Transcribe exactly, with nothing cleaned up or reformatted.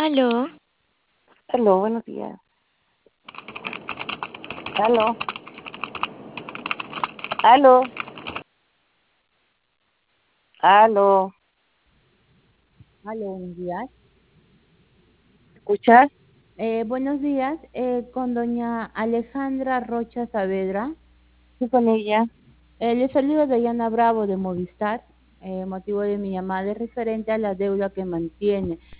Aló, Aló, buenos días. Aló, aló, aló. Aló, buenos días. ¿Escuchas? Eh, buenos días, eh, con doña Alejandra Rocha Saavedra. Sí, con ella. Eh, le saludo de Diana Bravo de Movistar. Eh, motivo de mi llamada es referente a la deuda que mantiene.